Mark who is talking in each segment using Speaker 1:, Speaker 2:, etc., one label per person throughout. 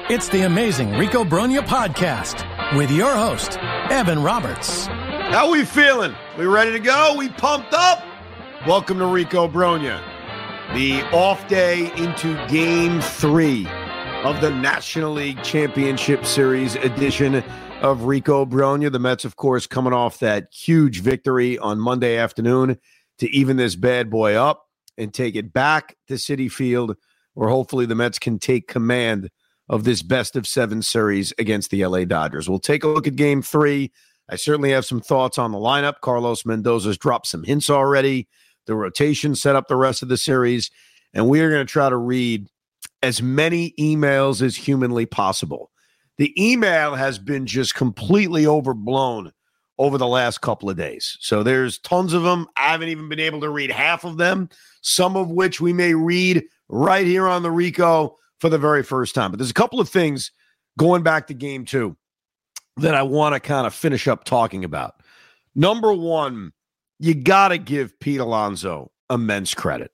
Speaker 1: It's the amazing Rico Brogna podcast with your host, Evan Roberts.
Speaker 2: How we feeling? We ready to go? We pumped up? Welcome to Rico Brogna, the off day into Game 3 of the National League Championship Series edition of Rico Brogna. The Mets, of course, coming off that huge victory on Monday afternoon to even this bad boy up and take it back to Citi Field, where hopefully the Mets can take command of this best-of-7 series against the LA Dodgers. We'll take a look at Game 3. I certainly have some thoughts on the lineup. Carlos Mendoza's dropped some hints already. The rotation set up the rest of the series. And we are going to try to read as many emails as humanly possible. The email has been just completely overblown over the last couple of days. So there's tons of them. I haven't even been able to read half of them, some of which we may read right here on the Rico for the very first time. But there's a couple of things going back to Game 2 that I want to kind of finish up talking about. Number one, you got to give Pete Alonso immense credit,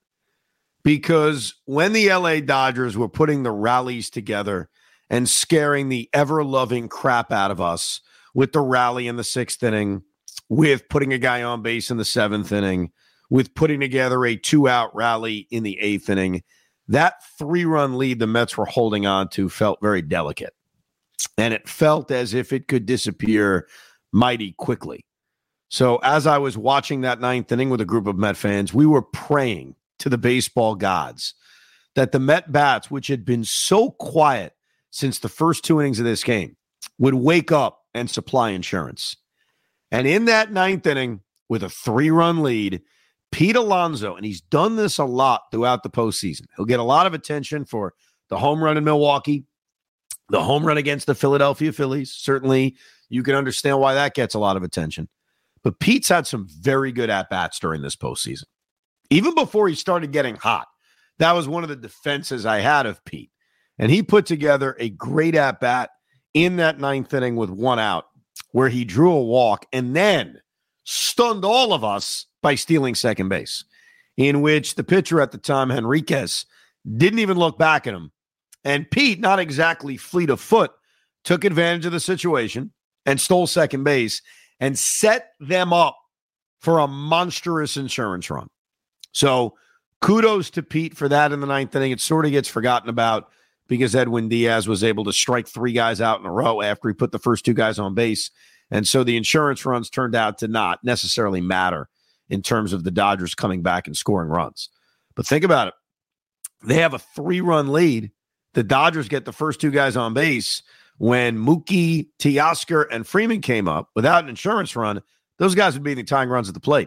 Speaker 2: because when the LA Dodgers were putting the rallies together and scaring the ever-loving crap out of us with the rally in the 6th inning, with putting a guy on base in the 7th inning, with putting together a 2-out rally in the 8th inning, that 3-run lead the Mets were holding on to felt very delicate. And it felt as if it could disappear mighty quickly. So as I was watching that 9th inning with a group of Met fans, we were praying to the baseball gods that the Met bats, which had been so quiet since the first 2 innings of this game, would wake up and supply insurance. And in that 9th inning, with a 3-run lead, Pete Alonso, and he's done this a lot throughout the postseason, he'll get a lot of attention for the home run in Milwaukee, the home run against the Philadelphia Phillies. Certainly, you can understand why that gets a lot of attention. But Pete's had some very good at-bats during this postseason. Even before he started getting hot, that was one of the defenses I had of Pete. And he put together a great at-bat in that 9th inning with 1 out, where he drew a walk and then stunned all of us by stealing second base, in which the pitcher at the time, Henriquez, didn't even look back at him. And Pete, not exactly fleet of foot, took advantage of the situation and stole second base and set them up for a monstrous insurance run. So kudos to Pete for that in the 9th inning. It sort of gets forgotten about because Edwin Diaz was able to strike 3 guys out in a row after he put the first 2 guys on base. And so the insurance runs turned out to not necessarily matter in terms of the Dodgers coming back and scoring runs. But think about it. They have a 3-run lead. The Dodgers get the first 2 guys on base. When Mookie, Teoscar, and Freeman came up without an insurance run, those guys would be the tying runs at the plate.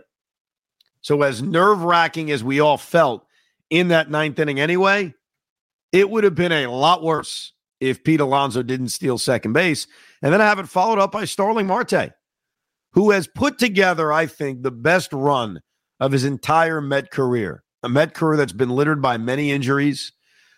Speaker 2: So as nerve-wracking as we all felt in that 9th inning anyway, it would have been a lot worse if Pete Alonso didn't steal second base. And then I have it followed up by Starling Marte, who has put together, I think, the best run of his entire Met career. A Met career that's been littered by many injuries,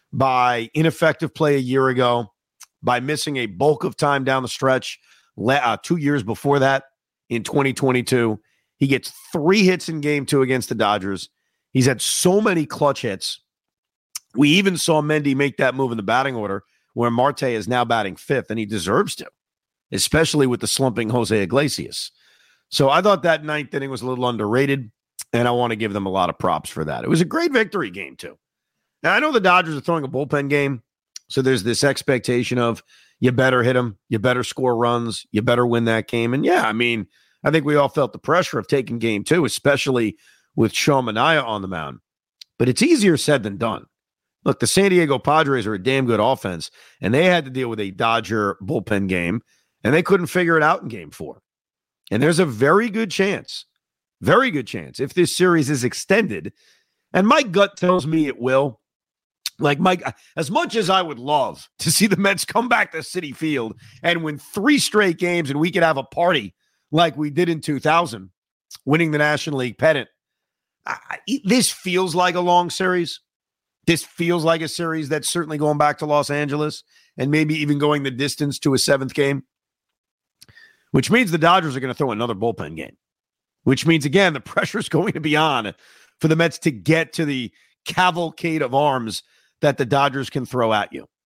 Speaker 2: by ineffective play a year ago, by missing a bulk of time down the stretch 2 years before that in 2022. He gets 3 hits in Game 2 against the Dodgers. He's had so many clutch hits. We even saw Mendy make that move in the batting order where Marte is now batting 5th, and he deserves to, especially with the slumping Jose Iglesias. So I thought that 9th inning was a little underrated, and I want to give them a lot of props for that. It was a great victory, Game 2. Now, I know the Dodgers are throwing a bullpen game, so there's this expectation of you better hit them, you better score runs, you better win that game. And yeah, I mean, I think we all felt the pressure of taking Game 2, especially with Sean Manaea on the mound. But it's easier said than done. Look, the San Diego Padres are a damn good offense, and they had to deal with a Dodger bullpen game, and they couldn't figure it out in Game 4. And there's a very good chance, if this series is extended, and my gut tells me it will. Like, Mike, as much as I would love to see the Mets come back to Citi Field and win 3 straight games and we could have a party like we did in 2000, winning the National League pennant, this feels like a long series. This feels like a series that's certainly going back to Los Angeles and maybe even going the distance to a 7th game, which means the Dodgers are going to throw another bullpen game, which means, again, the pressure is going to be on for the Mets to get to the cavalcade of arms that the Dodgers can throw at you.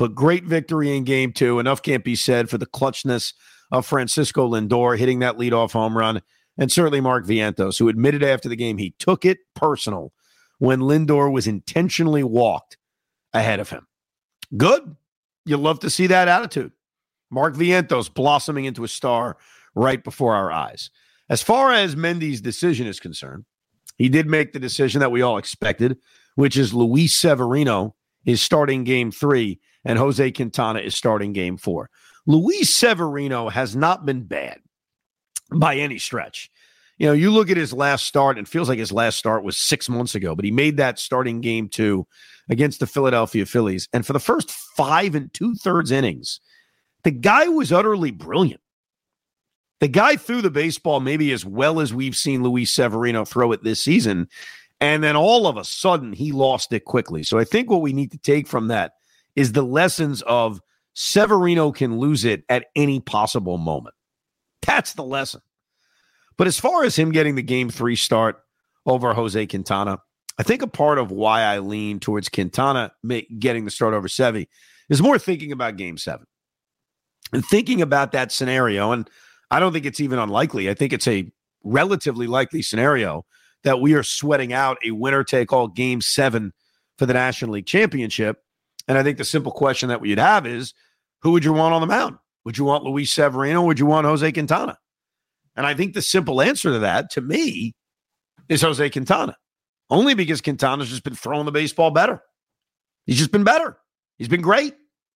Speaker 2: But great victory in game 2. Enough can't be said for the clutchness of Francisco Lindor hitting that leadoff home run, and certainly Mark Vientos, who admitted after the game he took it personal when Lindor was intentionally walked ahead of him. Good. You love to see that attitude. Mark Vientos blossoming into a star right before our eyes. As far as Mendy's decision is concerned, he did make the decision that we all expected, which is Luis Severino is starting game 3 and Jose Quintana is starting game 4. Luis Severino has not been bad by any stretch. You know, you look at his last start, and it feels like his last start was 6 months ago, but he made that starting game 2 against the Philadelphia Phillies. And for the first 5 2/3 innings, the guy was utterly brilliant. The guy threw the baseball maybe as well as we've seen Luis Severino throw it this season. And then all of a sudden, he lost it quickly. So I think what we need to take from that is the lessons of Severino can lose it at any possible moment. That's the lesson. But as far as him getting the game 3 start over Jose Quintana, I think a part of why I lean towards Quintana getting the start over Sevy is more thinking about game 7 and thinking about that scenario. And I don't think it's even unlikely. I think it's a relatively likely scenario that we are sweating out a winner-take-all game 7 for the National League Championship. And I think the simple question that we'd have is, who would you want on the mound? Would you want Luis Severino? Or would you want Jose Quintana? And I think the simple answer to that, to me, is Jose Quintana. Only because Quintana's just been throwing the baseball better. He's just been better. He's been great.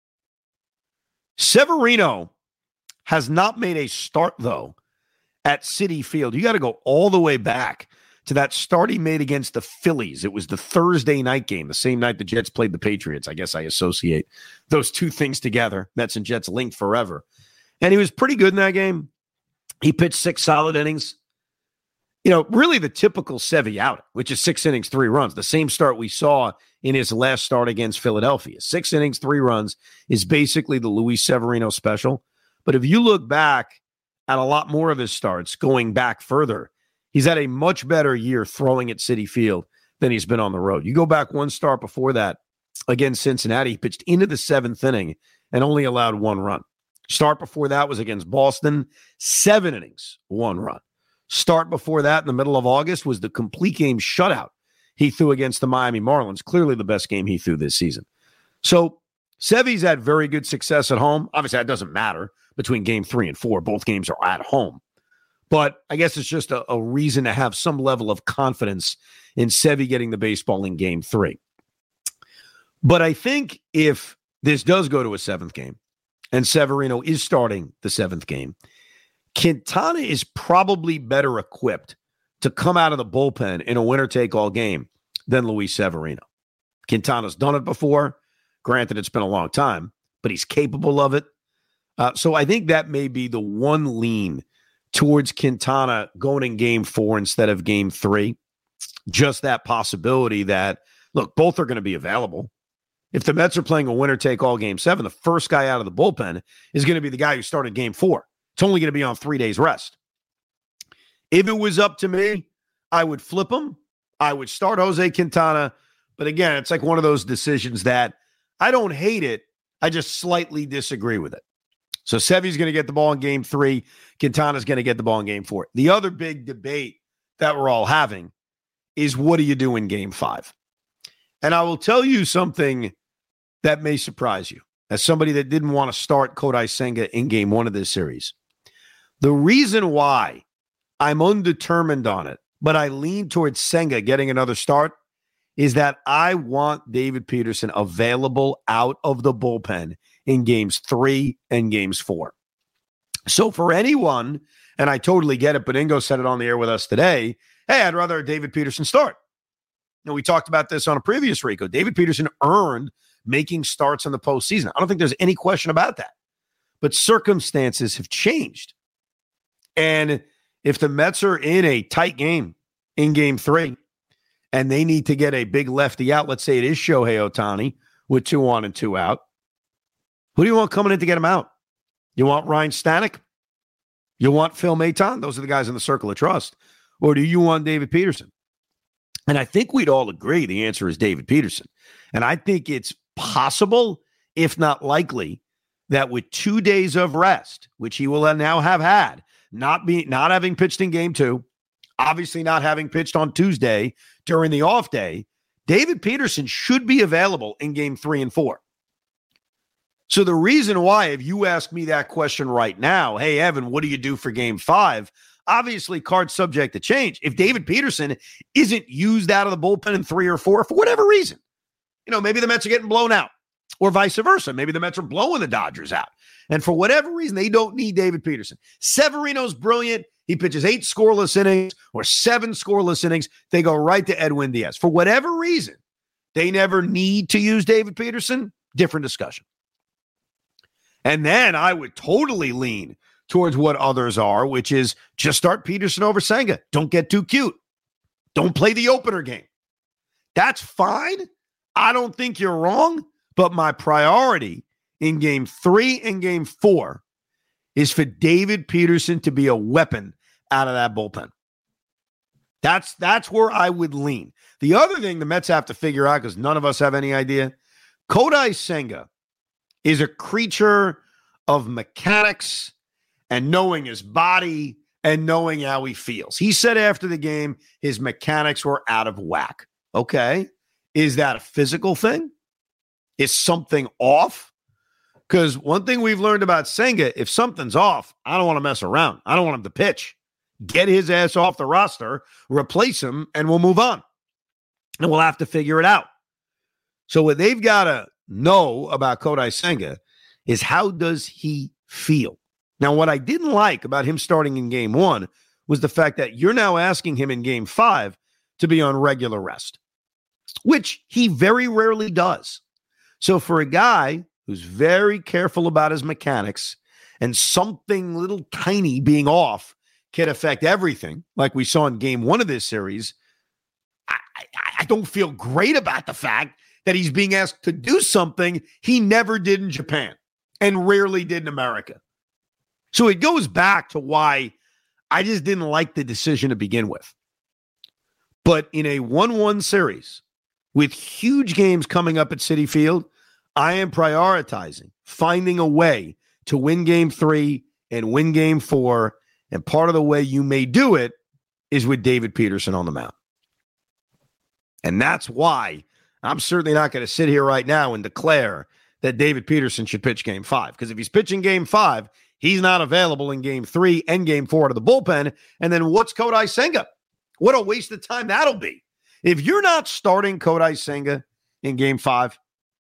Speaker 2: Severino has not made a start, though, at Citi Field. You got to go all the way back to that start he made against the Phillies. It was the Thursday night game, the same night the Jets played the Patriots. I guess I associate those two things together. Mets and Jets linked forever. And he was pretty good in that game. He pitched 6 solid innings. You know, really the typical Sevy out, which is 6 innings, 3 runs. The same start we saw in his last start against Philadelphia. 6 innings, 3 runs is basically the Luis Severino special. But if you look back at a lot more of his starts going back further, he's had a much better year throwing at Citi Field than he's been on the road. You go back one start before that against Cincinnati, he pitched into the 7th inning and only allowed 1 run. Start before that was against Boston, 7 innings, 1 run. Start before that in the middle of August was the complete game shutout he threw against the Miami Marlins, clearly the best game he threw this season. So Sevy's had very good success at home. Obviously, that doesn't matter between game 3 and 4. Both games are at home. But I guess it's just a reason to have some level of confidence in Sevy getting the baseball in game 3. But I think if this does go to a 7th game and Severino is starting the 7th game, Quintana is probably better equipped to come out of the bullpen in a winner-take-all game than Luis Severino. Quintana's done it before. Granted, it's been a long time, but he's capable of it. So I think that may be the one lean towards Quintana going in game 4 instead of game 3. Just that possibility that, look, both are going to be available. If the Mets are playing a winner-take-all game 7, the first guy out of the bullpen is going to be the guy who started game 4. It's only going to be on 3 days rest. If it was up to me, I would flip him. I would start Jose Quintana. But again, it's like one of those decisions that I don't hate it. I just slightly disagree with it. So Sevy's going to get the ball in game 3. Quintana's going to get the ball in game 4. The other big debate that we're all having is, what do you do in game 5? And I will tell you something that may surprise you. As somebody that didn't want to start Kodai Senga in game 1 of this series, the reason why I'm undetermined on it, but I lean towards Senga getting another start, is that I want David Peterson available out of the bullpen in games 3 and games 4. So for anyone, and I totally get it, but Ingo said it on the air with us today, hey, I'd rather David Peterson start. Now, we talked about this on a previous Rico. David Peterson earned making starts in the postseason. I don't think there's any question about that. But circumstances have changed. And if the Mets are in a tight game in game 3 and they need to get a big lefty out, let's say it is Shohei Ohtani with 2 on and 2 out, who do you want coming in to get him out? You want Ryan Stanek? You want Phil Maton? Those are the guys in the circle of trust. Or do you want David Peterson? And I think we'd all agree the answer is David Peterson. And I think it's possible, if not likely, that with 2 days of rest, which he will now have had, not having pitched in game 2, obviously not having pitched on Tuesday during the off day, David Peterson should be available in game 3 and 4. So the reason why, if you ask me that question right now, hey, Evan, what do you do for game 5? Obviously, card subject to change. If David Peterson isn't used out of the bullpen in 3 or 4 for whatever reason, maybe the Mets are getting blown out or vice versa. Maybe the Mets are blowing the Dodgers out. And for whatever reason, they don't need David Peterson. Severino's brilliant. He pitches 8 scoreless innings or 7 scoreless innings. They go right to Edwin Diaz. For whatever reason, they never need to use David Peterson. Different discussion. And then I would totally lean towards what others are, which is just start Peterson over Senga. Don't get too cute. Don't play the opener game. That's fine. I don't think you're wrong, but my priority in game 3 and game 4 is for David Peterson to be a weapon out of that bullpen. That's where I would lean. The other thing the Mets have to figure out, because none of us have any idea, Kodai Senga is a creature of mechanics and knowing his body and knowing how he feels. He said after the game his mechanics were out of whack. Okay. Is that a physical thing? Is something off? Because one thing we've learned about Senga, if something's off, I don't want to mess around. I don't want him to pitch. Get his ass off the roster, replace him, and we'll move on. And we'll have to figure it out. So what they've got to know about Kodai Senga is how does he feel? Now, what I didn't like about him starting in game 1 was the fact that you're now asking him in game 5 to be on regular rest, which he very rarely does. So for a guy who's very careful about his mechanics and something little tiny being off can affect everything, like we saw in game 1 of this series, I don't feel great about the fact that he's being asked to do something he never did in Japan and rarely did in America. So it goes back to why I just didn't like the decision to begin with. But in a 1-1 series with huge games coming up at Citi Field, I am prioritizing finding a way to win game 3 and win game 4. And part of the way you may do it is with David Peterson on the mound. And that's why I'm certainly not going to sit here right now and declare that David Peterson should pitch game 5. Because if he's pitching game 5, he's not available in game 3 and game 4 to the bullpen. And then what's Kodai Senga? What a waste of time that'll be. If you're not starting Kodai Senga in game 5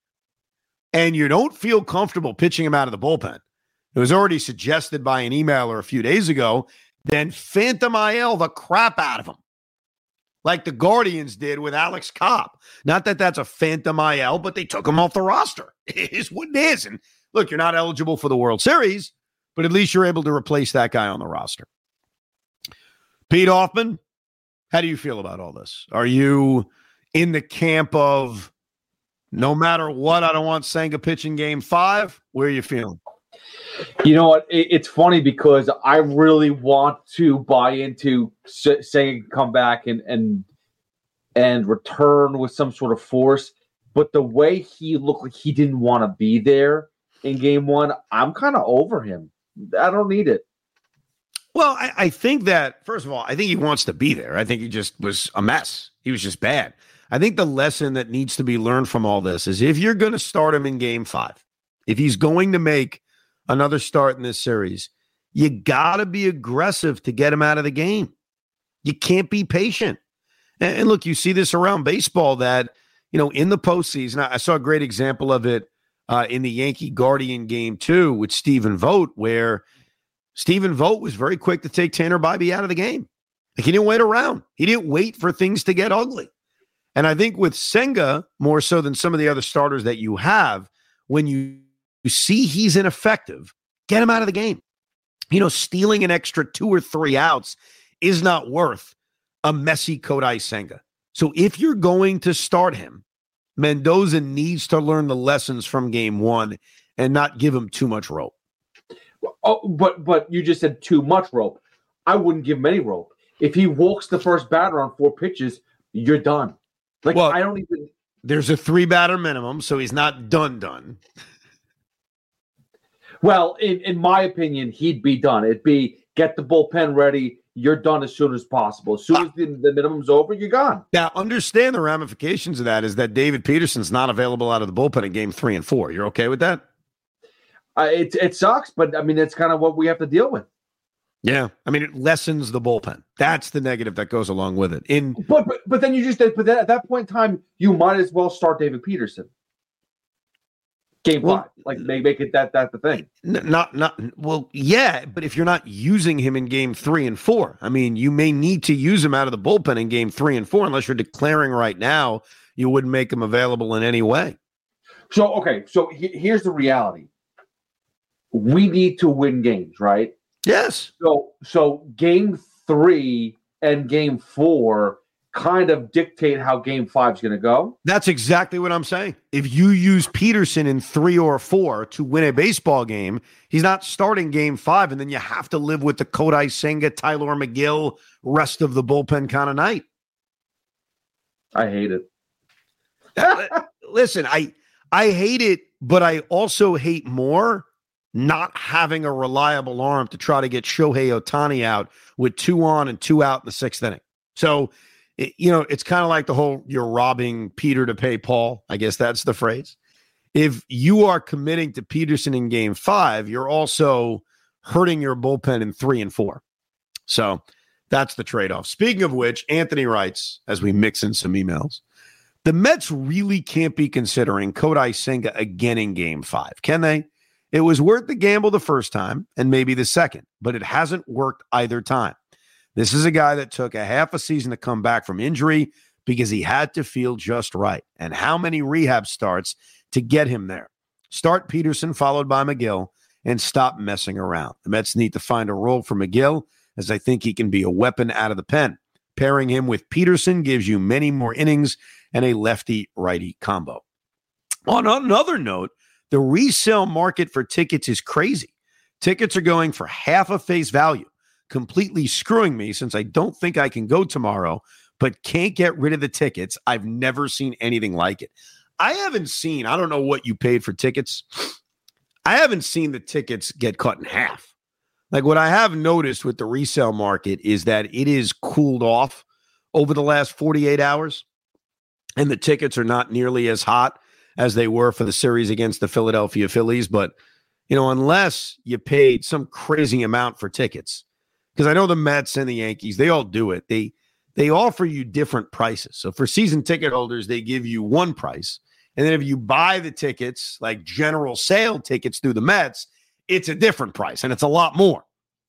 Speaker 2: and you don't feel comfortable pitching him out of the bullpen, it was already suggested by an emailer a few days ago, then phantom IL the crap out of him, like the Guardians did with Alex Cobb. Not that that's a phantom IL, but they took him off the roster. It is what it is. And look, you're not eligible for the World Series, but at least you're able to replace that guy on the roster. Pete Hoffman, how do you feel about all this? Are you in the camp of no matter what, I don't want Senga pitching game 5? Where are you feeling?
Speaker 3: You know what? It's funny because I really want to buy into saying come back and return with some sort of force. But the way he looked like he didn't want to be there in game 1, I'm kind of over him. I don't need it.
Speaker 2: Well, I think that, first of all, I think he wants to be there. I think he just was a mess. He was just bad. I think the lesson that needs to be learned from all this is if you're going to start him in game 5, if he's going to make another start in this series, you got to be aggressive to get him out of the game. You can't be patient. And look, you see this around baseball that, in the postseason, I saw a great example of it in the Yankee Guardian game 2 with Stephen Vogt, where Stephen Vogt was very quick to take Tanner Bybee out of the game. Like, he didn't wait around. He didn't wait for things to get ugly. And I think with Senga, more so than some of the other starters that you have, when you see he's ineffective, get him out of the game. Stealing an extra 2 or 3 outs is not worth a messy Kodai Senga. So if you're going to start him, Mendoza needs to learn the lessons from game 1 and not give him too much rope.
Speaker 3: Oh, but you just said too much rope. I wouldn't give him any rope. If he walks the first batter on 4 pitches, you're done. I don't even.
Speaker 2: There's a 3 batter minimum, so he's not done.
Speaker 3: Well, in my opinion, he'd be done. It'd be get the bullpen ready. You're done as soon as possible. As soon as the minimum's over, you're gone.
Speaker 2: Now, understand the ramifications of that is that David Peterson's not available out of the bullpen in game 3 and 4. You're okay with that?
Speaker 3: It sucks, but I mean, it's kind of what we have to deal with.
Speaker 2: Yeah, I mean, it lessens the bullpen. That's the negative that goes along with it.
Speaker 3: But then at that point in time, you might as well start David Peterson. Game 5, like make it that the thing.
Speaker 2: Yeah, but if you're not using him in game 3 and 4, I mean, you may need to use him out of the bullpen in game 3 and 4 unless you're declaring right now you wouldn't make him available in any way.
Speaker 3: So here's the reality: we need to win games, right?
Speaker 2: Yes.
Speaker 3: So game 3 and game 4 kind of dictate how game 5 is going to go.
Speaker 2: That's exactly what I'm saying. If you use Peterson in 3 or 4 to win a baseball game, he's not starting game 5, and then you have to live with the Kodai Senga, Tyler McGill, rest of the bullpen kind of night.
Speaker 3: I hate it.
Speaker 2: Listen, I hate it, but I also hate more not having a reliable arm to try to get Shohei Ohtani out with 2 on and 2 out in the 6th inning. So, it's kind of like the whole you're robbing Peter to pay Paul. I guess that's the phrase. If you are committing to Peterson in game 5, you're also hurting your bullpen in 3 and 4. So that's the trade-off. Speaking of which, Anthony writes, as we mix in some emails, the Mets really can't be considering Kodai Senga again in game 5, can they? It was worth the gamble the first time and maybe the second, but it hasn't worked either time. This is a guy that took a half a season to come back from injury because he had to feel just right. And how many rehab starts to get him there? Start Peterson followed by McGill and stop messing around. The Mets need to find a role for McGill, as I think he can be a weapon out of the pen. Pairing him with Peterson gives you many more innings and a lefty-righty combo. On another note, the resale market for tickets is crazy. Tickets are going for half of face value, completely screwing me since I don't think I can go tomorrow, but can't get rid of the tickets. I've never seen anything like it. I don't know what you paid for tickets. I haven't seen the tickets get cut in half. Like what I have noticed with the resale market is that it is cooled off over the last 48 hours, and the tickets are not nearly as hot as they were for the series against the Philadelphia Phillies. But, unless you paid some crazy amount for tickets, because I know the Mets and the Yankees, they all do it. They offer you different prices. So for season ticket holders, they give you one price. And then if you buy the tickets, like general sale tickets through the Mets, it's a different price and it's a lot more.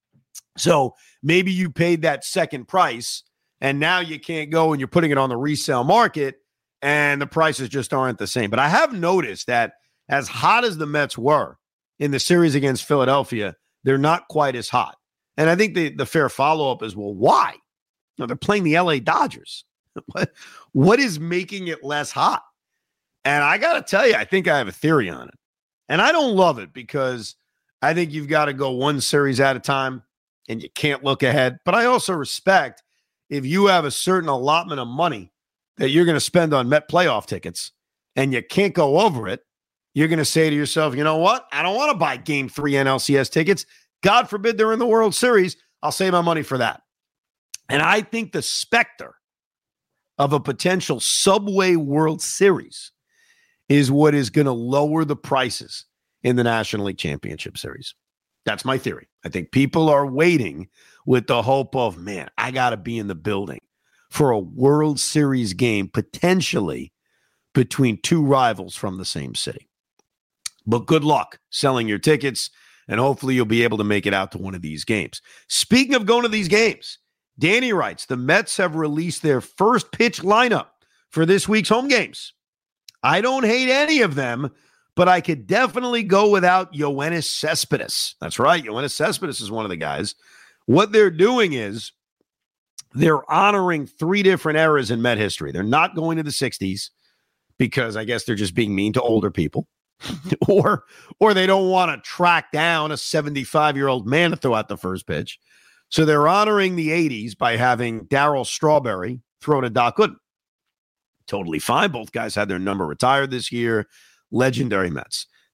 Speaker 2: So maybe you paid that second price and now you can't go and you're putting it on the resale market and the prices just aren't the same. But I have noticed that as hot as the Mets were in the series against Philadelphia, they're not quite as hot. And I think the fair follow-up is, well, why? They're playing the LA Dodgers. What is making it less hot? And I got to tell you, I think I have a theory on it. And I don't love it because I think you've got to go one series at a time and you can't look ahead. But I also respect if you have a certain allotment of money that you're going to spend on Met playoff tickets and you can't go over it, you're going to say to yourself, you know what? I don't want to buy Game 3 NLCS tickets. God forbid they're in the World Series. I'll save my money for that. And I think the specter of a potential Subway World Series is what is going to lower the prices in the National League Championship Series. That's my theory. I think people are waiting with the hope of, man, I got to be in the building for a World Series game, potentially between two rivals from the same city. But good luck selling your tickets, and hopefully you'll be able to make it out to one of these games. Speaking of going to these games, Danny writes, the Mets have released their first pitch lineup for this week's home games. I don't hate any of them, but I could definitely go without Yoenis Cespedes. That's right. Yoenis Cespedes is one of the guys. What they're doing is they're honoring three different eras in Met history. They're not going to the 60s because I guess they're just being mean to older people. or they don't want to track down a 75-year-old man to throw out the first pitch. So they're honoring the 80s by having Darryl Strawberry throw to Doc Gooden. Totally fine. Both guys had their number retired this year. Legendary Mets.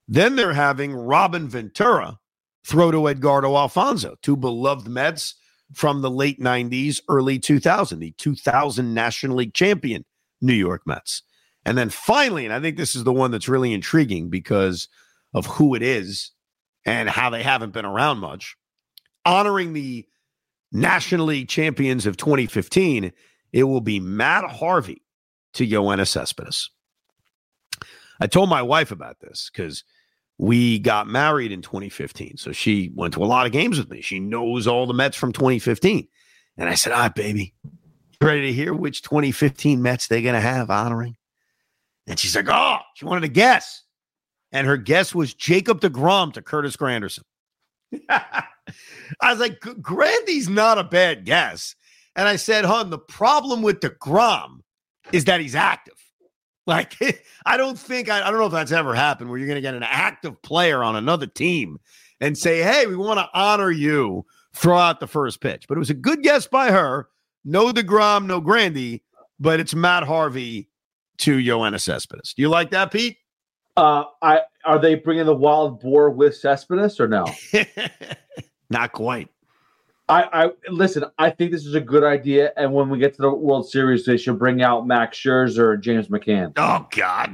Speaker 2: Then they're having Robin Ventura throw to Edgardo Alfonzo, two beloved Mets from the late 90s, early 2000, the 2000 National League champion New York Mets. And then finally, and I think this is the one that's really intriguing because of who it is and how they haven't been around much, honoring the National League champions of 2015, it will be Matt Harvey to Yoenis Cespedes. I told my wife about this because we got married in 2015. So she went to a lot of games with me. She knows all the Mets from 2015. And I said, all right, baby, you ready to hear which 2015 Mets they're going to have honoring? And she's like, oh, she wanted to guess. And her guess was Jacob deGrom to Curtis Granderson. I was like, Grandy's not a bad guess. And I said, hon, the problem with deGrom is that he's active. Like, I don't know if that's ever happened where you're going to get an active player on another team and say, hey, we want to honor you, throw out the first pitch. But it was a good guess by her. No deGrom, no Grandy, but it's Matt Harvey to Yoenis Cespedes. Do you like that, Pete?
Speaker 3: Are they bringing the wild boar with Cespedes or no?
Speaker 2: Not quite.
Speaker 3: I listen, I think this is a good idea. And when we get to the World Series, they should bring out Max Scherzer or James McCann.
Speaker 2: Oh, God.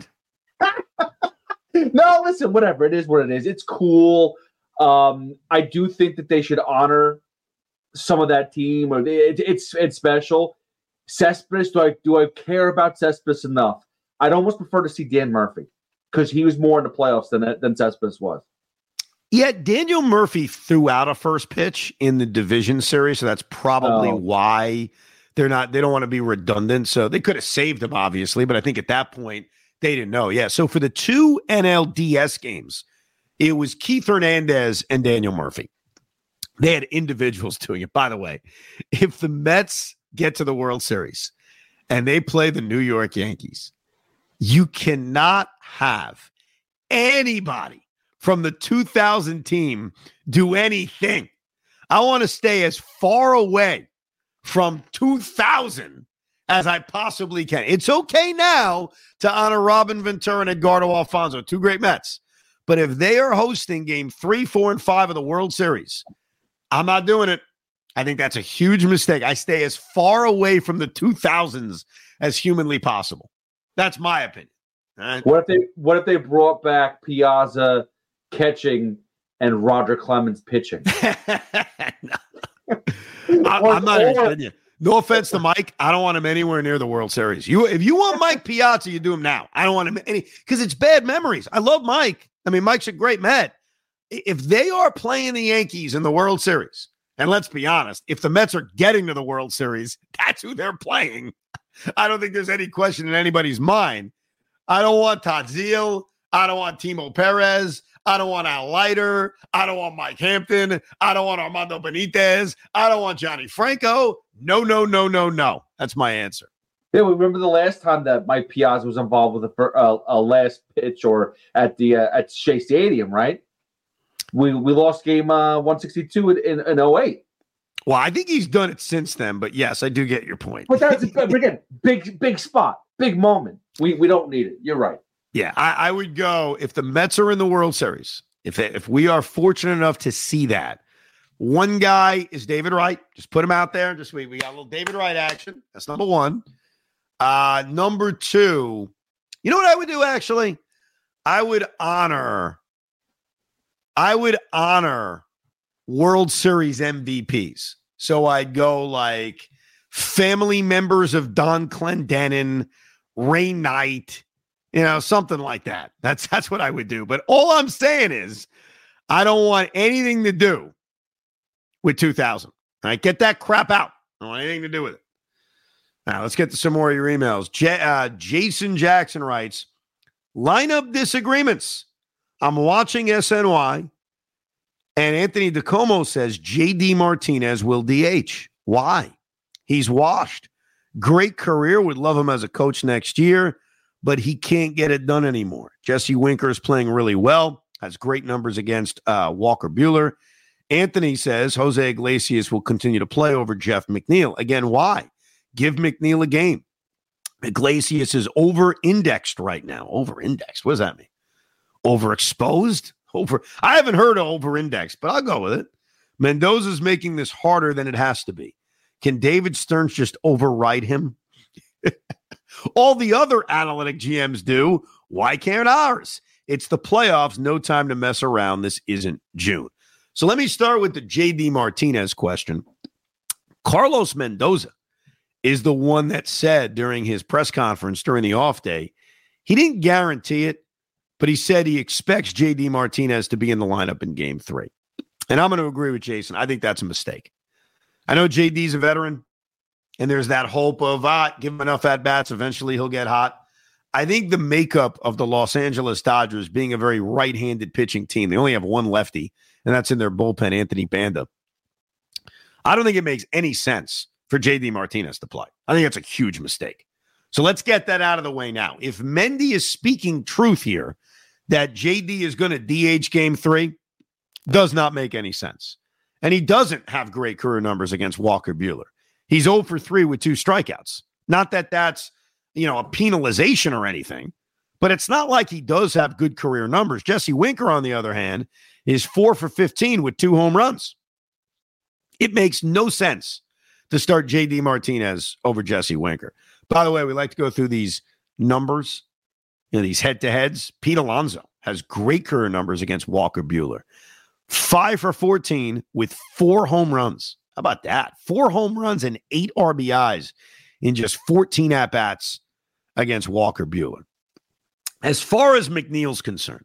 Speaker 3: No, listen, whatever. It is what it is. It's cool. I do think that they should honor some of that team. Or it's special. Cespedes, do I care about Cespedes enough? I'd almost prefer to see Dan Murphy because he was more in the playoffs than Cespedes was.
Speaker 2: Yeah, Daniel Murphy threw out a first pitch in the division series, so that's probably why they don't want to be redundant. So they could have saved him, obviously, but I think at that point they didn't know. Yeah, so for the two NLDS games, it was Keith Hernandez and Daniel Murphy. They had individuals doing it. By the way, if the Mets get to the World Series and they play the New York Yankees, you cannot have anybody from the 2000 team do anything. I want to stay as far away from 2000 as I possibly can. It's okay now to honor Robin Ventura and Edgardo Alfonzo, two great Mets. But if they are hosting game 3, 4, and 5 of the World Series, I'm not doing it. I think that's a huge mistake. I stay as far away from the 2000s as humanly possible. That's my opinion. Right?
Speaker 3: What if they brought back Piazza catching and Roger Clemens pitching?
Speaker 2: I'm not even kidding you. No offense to Mike. I don't want him anywhere near the World Series. If you want Mike Piazza, you do him now. I don't want him because it's bad memories. I love Mike. I mean, Mike's a great Met. If they are playing the Yankees in the World Series, and let's be honest, if the Mets are getting to the World Series, that's who they're playing. I don't think there's any question in anybody's mind. I don't want Todd Zeal. I don't want Timo Perez. I don't want Al Leiter. I don't want Mike Hampton. I don't want Armando Benitez. I don't want Johnny Franco. No, no, no, no, no. That's my answer.
Speaker 3: Yeah, we remember the last time that Mike Piazza was involved with a last pitch or at Shea Stadium, right? We lost game 162 in 08.
Speaker 2: Well, I think he's done it since then, but yes, I do get your point.
Speaker 3: But that's again, big spot, big moment. We don't need it. You're right.
Speaker 2: Yeah, I would go if the Mets are in the World Series. If we are fortunate enough to see that, one guy is David Wright. Just put him out there. We got a little David Wright action. That's number one. Number two, you know what I would do? Actually, I would honor World Series MVPs. So I'd go like family members of Don Clendenin, Ray Knight, something like that. That's what I would do. But all I'm saying is I don't want anything to do with 2000. All right, get that crap out. I don't want anything to do with it. Now, let's get to some more of your emails. Jason Jackson writes, lineup disagreements. I'm watching SNY, and Anthony DeComo says J.D. Martinez will DH. Why? He's washed. Great career. Would love him as a coach next year, but he can't get it done anymore. Jesse Winker is playing really well. Has great numbers against Walker Buehler. Anthony says Jose Iglesias will continue to play over Jeff McNeil. Again, why? Give McNeil a game. Iglesias is over-indexed right now. Over-indexed. What does that mean? overexposed. I haven't heard of over-index, but I'll go with it. Mendoza's making this harder than it has to be. Can David Stearns just override him? All the other analytic GMs do. Why can't ours? It's the playoffs. No time to mess around. This isn't June. So let me start with the JD Martinez question. Carlos Mendoza is the one that said during his press conference during the off day, he didn't guarantee it, but he said he expects JD Martinez to be in the lineup in game 3. And I'm going to agree with Jason. I think that's a mistake. I know JD's a veteran, and there's that hope of, give him enough at-bats, eventually he'll get hot. I think the makeup of the Los Angeles Dodgers being a very right-handed pitching team, they only have one lefty, and that's in their bullpen, Anthony Banda. I don't think it makes any sense for JD Martinez to play. I think that's a huge mistake. So let's get that out of the way now. If Mendy is speaking truth here, that JD is going to DH game 3, does not make any sense. And he doesn't have great career numbers against Walker Buehler. He's 0 for 3 with 2 strikeouts. Not that that's, a penalization or anything, but it's not like he does have good career numbers. Jesse Winker, on the other hand, is 4 for 15 with 2 home runs. It makes no sense to start JD Martinez over Jesse Winker. By the way, we like to go through these numbers, these head-to-heads. Pete Alonso has great career numbers against Walker Buehler. 5 for 14 with 4 home runs. How about that? 4 home runs and 8 RBIs in just 14 at-bats against Walker Buehler. As far as McNeil's concerned,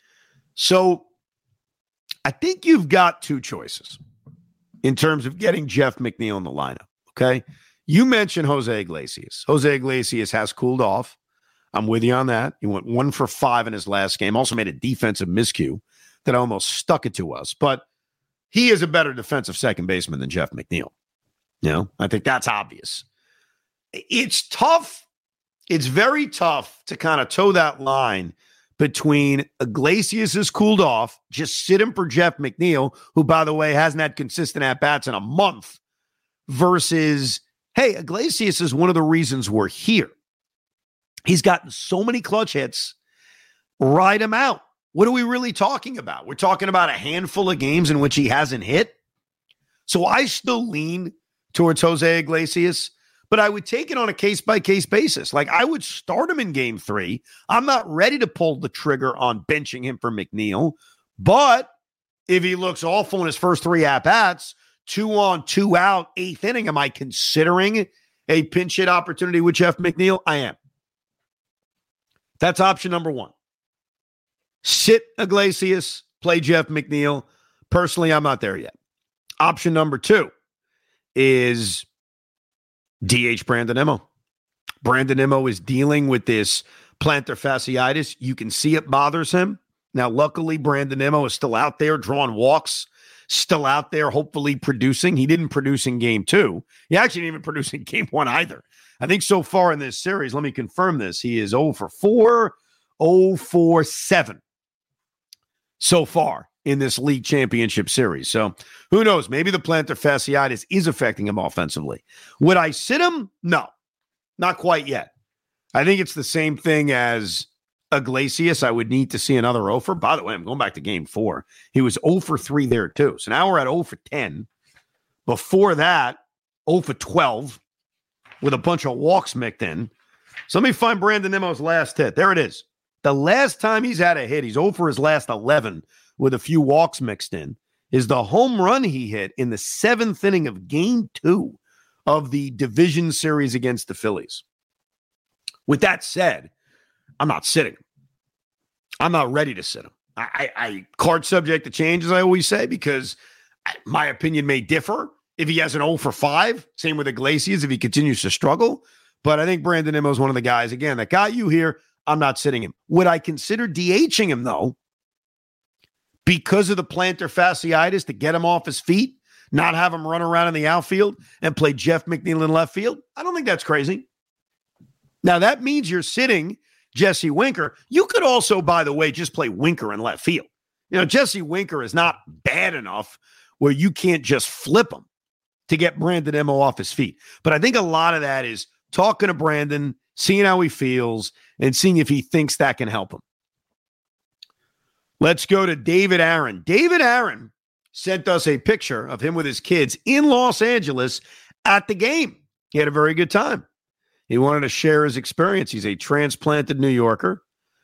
Speaker 2: so I think you've got 2 choices in terms of getting Jeff McNeil in the lineup, okay? You mentioned Jose Iglesias. Jose Iglesias has cooled off. I'm with you on that. He went 1 for 5 in his last game. Also made a defensive miscue that almost stuck it to us. But he is a better defensive second baseman than Jeff McNeil. I think that's obvious. It's tough. It's very tough to kind of toe that line between Iglesias is cooled off, just sit him for Jeff McNeil, who, by the way, hasn't had consistent at-bats in a month, versus, hey, Iglesias is one of the reasons we're here. He's gotten so many clutch hits. Ride him out. What are we really talking about? We're talking about a handful of games in which he hasn't hit. So I still lean towards Jose Iglesias, but I would take it on a case-by-case basis. Like, I would start him in game 3. I'm not ready to pull the trigger on benching him for McNeil, but if he looks awful in his first 3 at-bats, 2 on, 2 out, 8th inning, am I considering a pinch hit opportunity with Jeff McNeil? I am. That's option number 1. Sit Iglesias, play Jeff McNeil. Personally, I'm not there yet. Option number 2 is DH Brandon Nimmo. Brandon Nimmo is dealing with this plantar fasciitis. You can see it bothers him. Now, luckily, Brandon Nimmo is still out there drawing walks, still out there hopefully producing. He didn't produce in game 2. He actually didn't even produce in game 1 either. I think so far in this series, let me confirm this, he is 0 for 4, 0 for 7 so far in this league championship series. So who knows? Maybe the plantar fasciitis is affecting him offensively. Would I sit him? No, not quite yet. I think it's the same thing as Iglesias. I would need to see another 0 for. By the way, I'm going back to game 4. He was 0 for 3 there too. So now we're at 0 for 10. Before that, 0 for 12 with a bunch of walks mixed in. So let me find Brandon Nimmo's last hit. There it is. The last time he's had a hit, he's 0 for his last 11 with a few walks mixed in, is the home run he hit in the 7th inning of game 2 of the division series against the Phillies. With that said, I'm not sitting him. I'm not ready to sit him. I card subject to change, as I always say, because my opinion may differ if he has an 0 for 5. Same with Iglesias if he continues to struggle. But I think Brandon Nimmo is one of the guys, again, that got you here. I'm not sitting him. Would I consider DHing him, though, because of the plantar fasciitis, to get him off his feet, not have him run around in the outfield and play Jeff McNeil in left field? I don't think that's crazy. Now, that means you're sitting Jesse Winker. You could also, by the way, just play Winker in left field. Jesse Winker is not bad enough where you can't just flip him to get Brandon Nimmo off his feet. But I think a lot of that is talking to Brandon, seeing how he feels, and seeing if he thinks that can help him. Let's go to David Aaron. David Aaron sent us a picture of him with his kids in Los Angeles at the game. He had a very good time. He wanted to share his experience. He's a transplanted New Yorker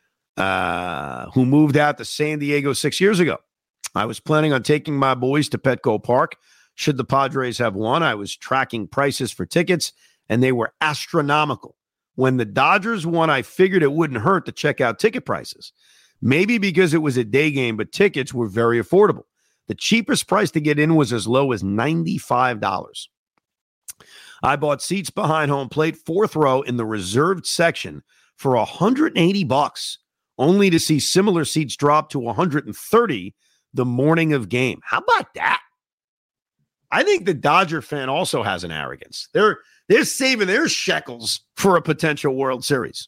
Speaker 2: who moved out to San Diego 6 years ago. I was planning on taking my boys to Petco Park should the Padres have won. I was tracking prices for tickets, and they were astronomical. When the Dodgers won, I figured it wouldn't hurt to check out ticket prices. Maybe because it was a day game, but tickets were very affordable. The cheapest price to get in was as low as $95. I bought seats behind home plate, fourth row in the reserved section for $180, only to see similar seats drop to $130 the morning of game. How about that? I think the Dodger fan also has an arrogance. They're saving their shekels for a potential World Series.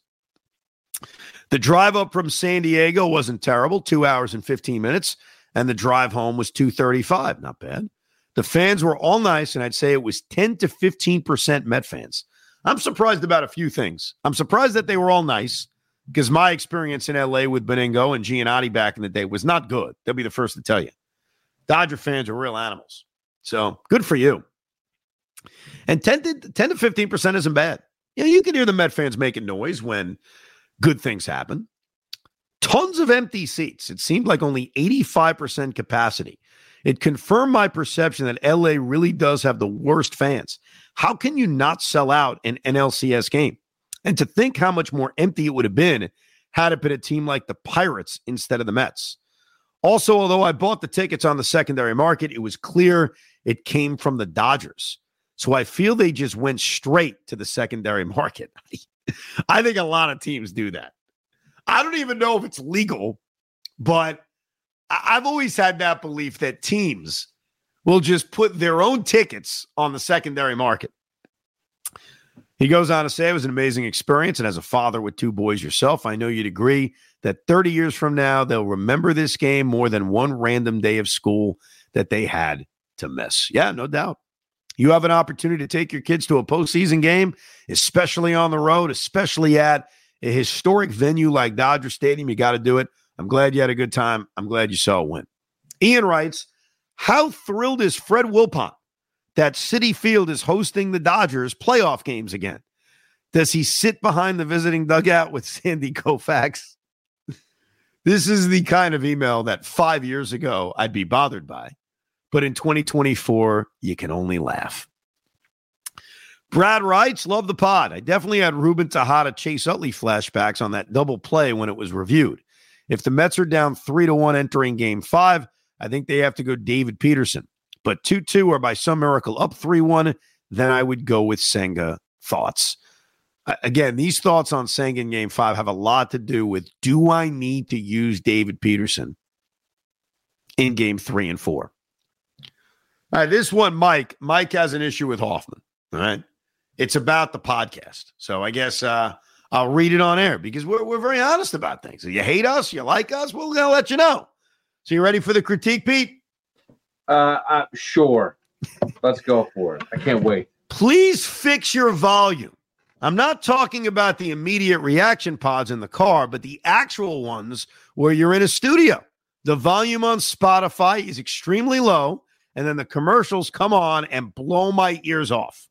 Speaker 2: The drive up from San Diego wasn't terrible, 2 hours and 15 minutes, and the drive home was 2:35. Not bad. The fans were all nice, and I'd say it was 10 to 15% Met fans. I'm surprised about a few things. I'm surprised that they were all nice because my experience in L.A. with Beningo and Giannotti back in the day was not good. They'll be the first to tell you. Dodger fans are real animals. So good for you. And 10 to 15% isn't bad. You know, you can hear the Met fans making noise when good things happen. Tons of empty seats. It seemed like only 85% capacity. It confirmed my perception that LA really does have the worst fans. How can you not sell out an NLCS game? And to think how much more empty it would have been had it been a team like the Pirates instead of the Mets. Also, although I bought the tickets on the secondary market, it was clear it came from the Dodgers. So I feel they just went straight to the secondary market. I think a lot of teams do that. I don't even know if it's legal, but I've always had that belief that teams will just put their own tickets on the secondary market. He goes on to say, it was an amazing experience, and as a father with two boys yourself, I know you'd agree that 30 years from now, they'll remember this game more than one random day of school that they had to miss. Yeah, no doubt. You have an opportunity to take your kids to a postseason game, especially on the road, especially at a historic venue like Dodger Stadium. You got to do it. I'm glad you had a good time. I'm glad you saw a win. Ian writes, how thrilled is Fred Wilpon that Citi Field is hosting the Dodgers playoff games again? Does he sit behind the visiting dugout with Sandy Koufax? This is the kind of email that 5 years ago I'd be bothered by. But in 2024, you can only laugh. Brad writes, love the pod. I definitely had Ruben Tejada, Chase Utley flashbacks on that double play when it was reviewed. If the Mets are down 3-1 entering Game 5, I think they have to go David Peterson. But 2-2 or by some miracle up 3-1, then I would go with Senga. Thoughts? Again, these thoughts on Senga in Game 5 have a lot to do with, do I need to use David Peterson in Game 3 and 4? All right, this one, Mike. Mike has an issue with Hoffman. All right. It's about the podcast. So I guess I'll read it on air because we're very honest about things. If you hate us, you like us, we're going to let you know. So you ready for the critique, Pete?
Speaker 3: Sure. Let's go for it. I can't wait.
Speaker 2: Please fix your volume. I'm not talking about the immediate reaction pods in the car, but the actual ones where you're in a studio. The volume on Spotify is extremely low. And then the commercials come on and blow my ears off.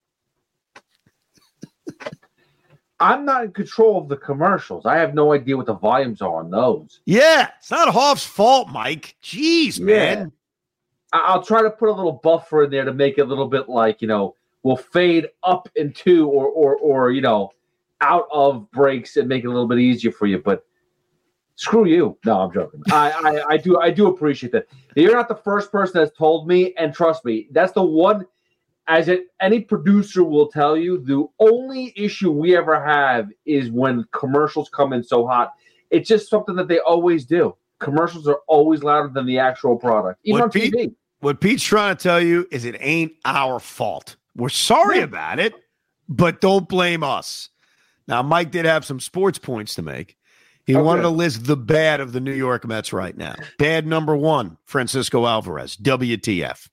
Speaker 3: I'm not in control of the commercials. I have no idea what the volumes are on those.
Speaker 2: Yeah, it's not Hoff's fault, Mike. Jeez, man.
Speaker 3: I'll try to put a little buffer in there to make it a little bit like, we'll fade up into or out of breaks and make it a little bit easier for you. But screw you. No, I'm joking. I do appreciate that. You're not the first person that's told me, and trust me, that's the one, any producer will tell you, the only issue we ever have is when commercials come in so hot. It's just something that they always do. Commercials are always louder than the actual product, even on TV.
Speaker 2: What Pete's trying to tell you is it ain't our fault. We're sorry about it, but don't blame us. Now, Mike did have some sports points to make. He wanted to list the bad of the New York Mets right now. Bad number 1, Francisco Alvarez, WTF.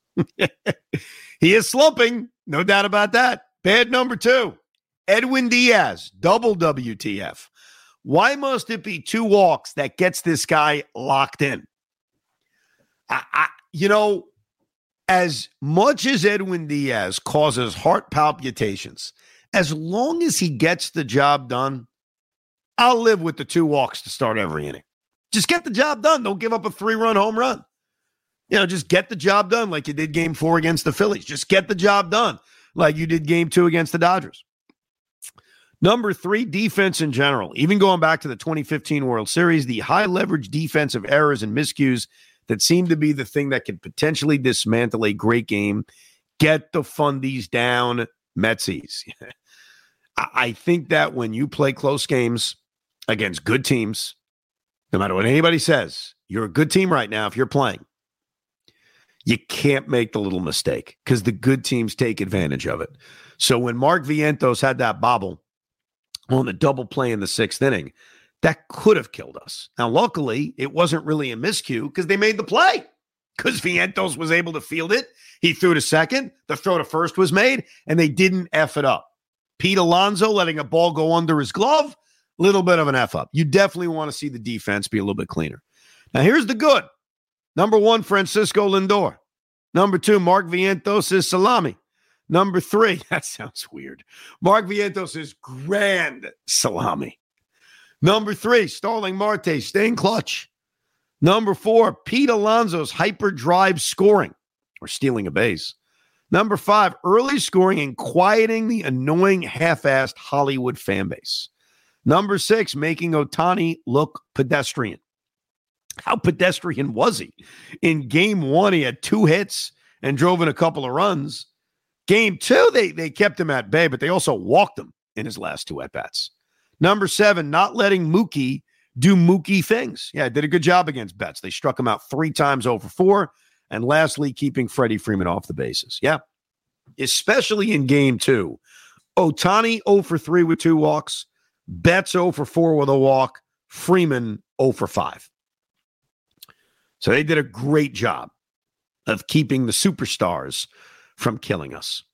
Speaker 2: He is slumping, no doubt about that. Bad number 2, Edwin Diaz, double WTF. Why must it be 2 walks that gets this guy locked in? As much as Edwin Diaz causes heart palpitations, as long as he gets the job done, I'll live with the 2 walks to start every inning. Just get the job done. Don't give up a 3-run home run. Just get the job done like you did game 4 against the Phillies. Just get the job done like you did game 2 against the Dodgers. Number 3, defense in general. Even going back to the 2015 World Series, the high leverage defensive errors and miscues that seem to be the thing that can potentially dismantle a great game. Get the fundies down, Metsies. I think that when you play close games against good teams, no matter what anybody says, you're a good team right now if you're playing. You can't make the little mistake because the good teams take advantage of it. So when Mark Vientos had that bobble on the double play in the 6th inning, that could have killed us. Now, luckily, it wasn't really a miscue because they made the play because Vientos was able to field it. He threw to second. The throw to first was made, and they didn't F it up. Pete Alonso letting a ball go under his glove, little bit of an F up. You definitely want to see the defense be a little bit cleaner. Now, here's the good. Number 1, Francisco Lindor. Number 2, Mark Vientos' salami. Number 3, that sounds weird, Mark Vientos' grand salami. Number 3, Starling Marte staying clutch. Number 4, Pete Alonso's hyper drive scoring or stealing a base. Number 5, early scoring and quieting the annoying half-assed Hollywood fan base. Number 6, making Ohtani look pedestrian. How pedestrian was he? In game 1, he had 2 hits and drove in a couple of runs. Game 2, they kept him at bay, but they also walked him in his last 2 at-bats. Number 7, not letting Mookie do Mookie things. Yeah, did a good job against Betts. They struck him out 3 times over 4. And lastly, keeping Freddie Freeman off the bases. Yeah, especially in game 2. Ohtani 0 for 3 with 2 walks. Betts 0 for 4 with a walk. Freeman 0 for 5. So they did a great job of keeping the superstars from killing us.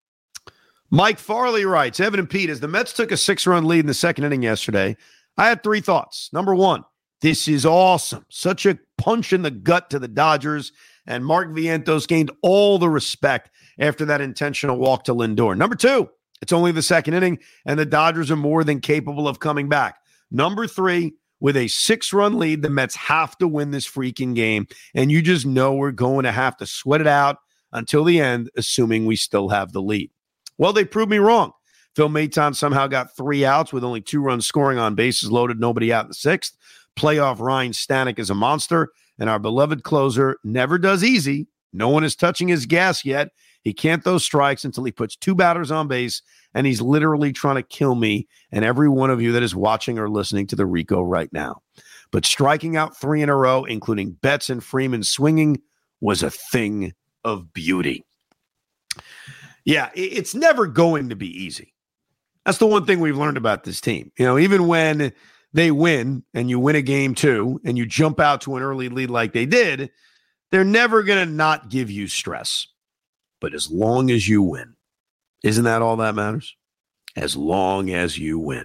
Speaker 2: Mike Farley writes, Evan and Pete, as the Mets took a 6-run lead in the 2nd inning yesterday, I had 3 thoughts. Number 1, this is awesome. Such a punch in the gut to the Dodgers, and Mark Vientos gained all the respect after that intentional walk to Lindor. Number 2, it's only the 2nd inning, and the Dodgers are more than capable of coming back. Number 3, with a 6-run lead, the Mets have to win this freaking game, and you just know we're going to have to sweat it out until the end, assuming we still have the lead. Well, they proved me wrong. Phil Maton somehow got 3 outs with only 2 runs scoring on bases loaded, nobody out in the 6th. Playoff Ryan Stanek is a monster, and our beloved closer never does easy. No one is touching his gas yet. He can't throw strikes until he puts 2 batters on base, and he's literally trying to kill me and every one of you that is watching or listening to the Rico right now. But striking out 3 in a row, including Betts and Freeman swinging, was a thing of beauty. Yeah, it's never going to be easy. That's the one thing we've learned about this team. Even when they win and you win a game 2 and you jump out to an early lead like they did, they're never going to not give you stress. But as long as you win, isn't that all that matters? As long as you win.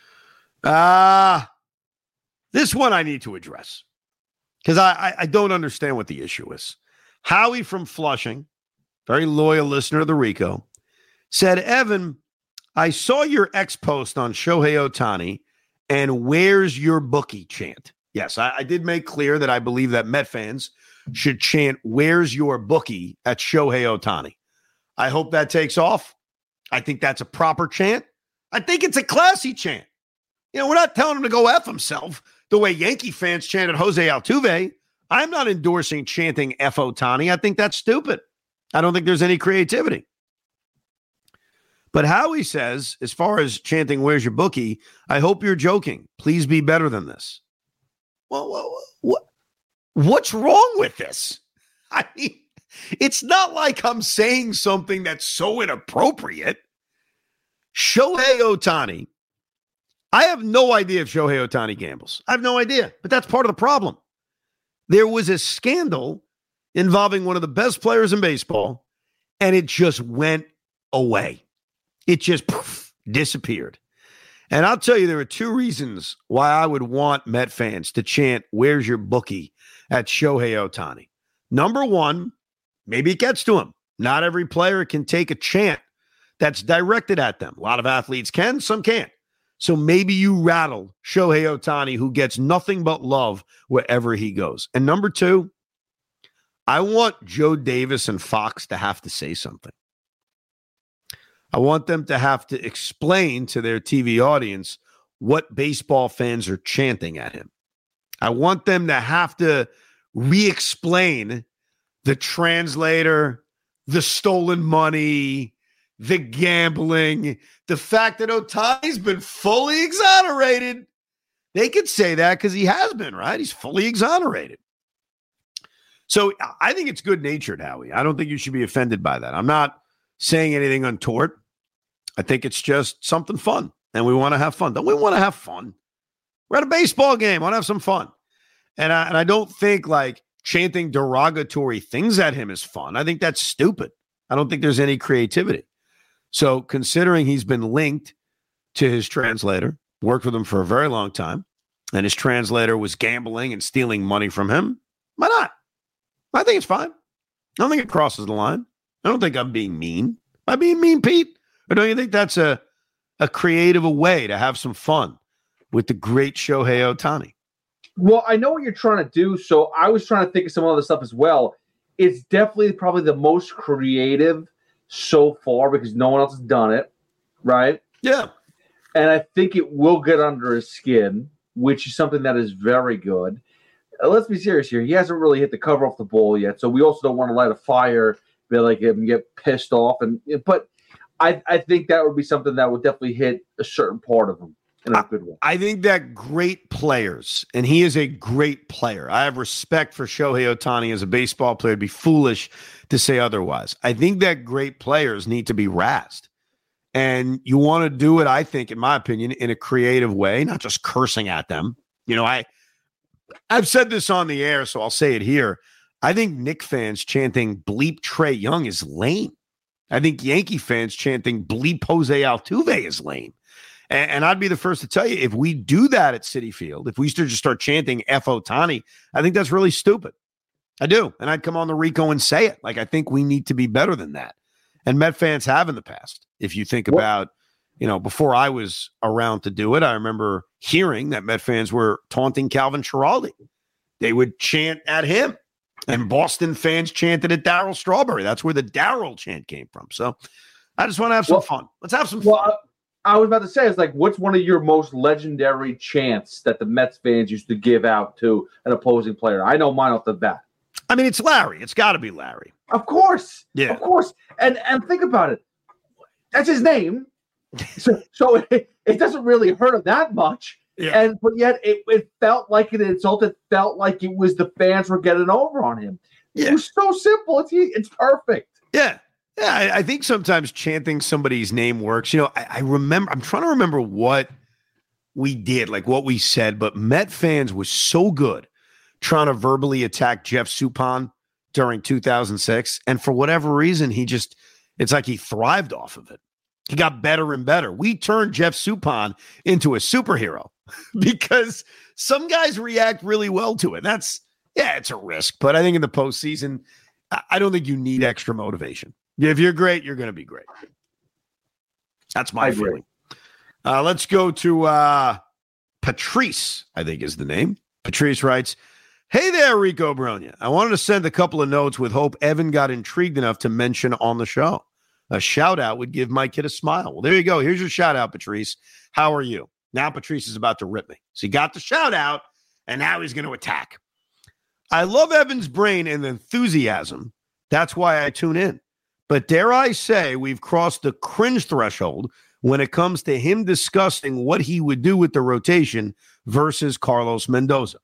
Speaker 2: This one I need to address because I don't understand what the issue is. Howie from Flushing, very loyal listener of the Rico, said, Evan, I saw your X post on Shohei Ohtani and where's your bookie chant. Yes, I did make clear that I believe that Met fans should chant where's your bookie at Shohei Ohtani. I hope that takes off. I think that's a proper chant. I think it's a classy chant. We're not telling him to go F himself the way Yankee fans chanted Jose Altuve. I'm not endorsing chanting F Ohtani. I think that's stupid. I don't think there's any creativity. But Howie says, as far as chanting, where's your bookie? I hope you're joking. Please be better than this. Well, what's wrong with this? I mean, it's not like I'm saying something that's so inappropriate. Shohei Ohtani. I have no idea if Shohei Ohtani gambles. I have no idea, but that's part of the problem. There was a scandal involving one of the best players in baseball, and it just went away. It just disappeared. And I'll tell you, there are two reasons why I would want Met fans to chant, "Where's your bookie?" at Shohei Ohtani. Number one, maybe it gets to him. Not every player can take a chant that's directed at them. A lot of athletes can, some can't. So maybe you rattle Shohei Ohtani, who gets nothing but love wherever he goes. And number two, I want Joe Davis and Fox to have to say something. I want them to have to explain to their TV audience what baseball fans are chanting at him. I want them to have to re-explain the translator, the stolen money, the gambling, the fact that Ohtani's been fully exonerated. They could say that because he has been, right? He's fully exonerated. So I think it's good-natured, Howie. I don't think you should be offended by that. I'm not saying anything untoward. I think it's just something fun, and we want to have fun. Don't we want to have fun? We're at a baseball game. I want to have some fun. And I don't think like chanting derogatory things at him is fun. I think that's stupid. I don't think there's any creativity. So considering he's been linked to his translator, worked with him for a very long time, and his translator was gambling and stealing money from him, why not? I think it's fine. I don't think it crosses the line. I don't think I'm being mean. Am I being mean, Pete? Or don't you think that's a creative way to have some fun with the great Shohei Ohtani?
Speaker 3: Well, I know what you're trying to do, so I was trying to think of some other stuff as well. It's definitely probably the most creative so far because no one else has done it, right?
Speaker 2: Yeah.
Speaker 3: And I think it will get under his skin, which is something that is very good. Let's be serious here. He hasn't really hit the cover off the ball yet, so we also don't want to light a fire, be like him, and get pissed off. But I think that would be something that would definitely hit a certain part of him in a good way.
Speaker 2: I think that great players, and he is a great player. I have respect for Shohei Ohtani as a baseball player. It'd be foolish to say otherwise. I think that great players need to be razzed. And you want to do it, I think, in my opinion, in a creative way, not just cursing at them. You know, I've said this on the air, so I'll say it here. I think Knicks fans chanting bleep Trae Young is lame. I think Yankee fans chanting bleep Jose Altuve is lame. And I'd be the first to tell you, if we do that at Citi Field, if we just start chanting F Ohtani, I think that's really stupid. I do. And I'd come on the Rico and say it. Like, I think we need to be better than that. And Met fans have in the past. If you think about, you know, before I was around to do it, I remember hearing that Met fans were taunting Calvin Schiraldi. They would chant at him. And Boston fans chanted at Darryl Strawberry. That's where the Darryl chant came from. So I just want to have some fun. Let's have some fun.
Speaker 3: I was about to say, it's like, what's one of your most legendary chants that the Mets fans used to give out to an opposing player? I know mine off the bat.
Speaker 2: I mean, it's Larry. It's got to be Larry.
Speaker 3: Of course.
Speaker 2: Yeah.
Speaker 3: Of course. And think about it. That's his name. So it doesn't really hurt him that much.
Speaker 2: Yeah.
Speaker 3: But yet it felt like an insult. It felt like it was the fans were getting over on him. Yeah. It was so simple. It's perfect.
Speaker 2: Yeah. Yeah, I think sometimes chanting somebody's name works. You know, I remember, I'm trying to remember what we did, like what we said, but Met fans was so good trying to verbally attack Jeff Suppan during 2006. And for whatever reason, it's like he thrived off of it. He got better and better. We turned Jeff Suppan into a superhero because some guys react really well to it. It's a risk, but I think in the postseason, I don't think you need extra motivation. If you're great, you're going to be great. That's my feeling. Let's go to Patrice, I think is the name. Patrice writes, "Hey there, Rico Brogna. I wanted to send a couple of notes with hope Evan got intrigued enough to mention on the show. A shout out would give my kid a smile." Well, there you go. Here's your shout out, Patrice. How are you? Now Patrice is about to rip me. So he got the shout out, and now he's going to attack. "I love Evan's brain and enthusiasm. That's why I tune in. But dare I say we've crossed the cringe threshold when it comes to him discussing what he would do with the rotation versus Carlos Mendoza.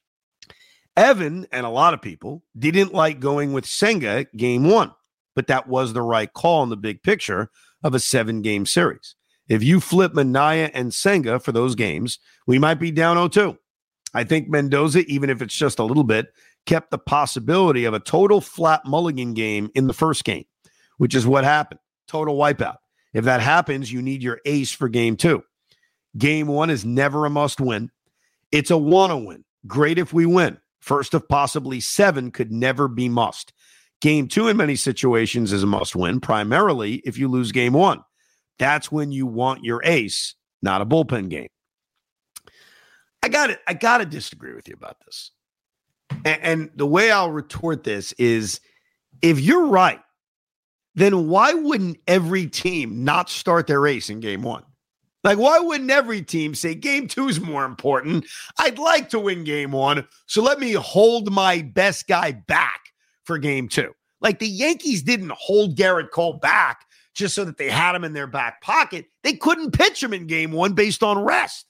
Speaker 2: Evan and a lot of people didn't like going with Senga game one, but that was the right call in the big picture of a 7-game series. If you flip Minaya and Senga for those games, we might be down 0-2. I think Mendoza, even if it's just a little bit, kept the possibility of a total flat mulligan game in the first game, which is what happened. Total wipeout. If that happens, you need your ace for game 2. Game 1 is never a must win. It's a wanna win. Great if we win. First of possibly 7 could never be must. Game 2 in many situations is a must win, primarily if you lose game 1. That's when you want your ace, not a bullpen game. I got to disagree with you about this. And the way I'll retort this is, if you're right, then why wouldn't every team not start their ace in game 1? Like, why wouldn't every team say game 2 is more important? I'd like to win game 1, so let me hold my best guy back for game 2. Like, the Yankees didn't hold Garrett Cole back just so that they had him in their back pocket. They couldn't pitch him in game 1 based on rest.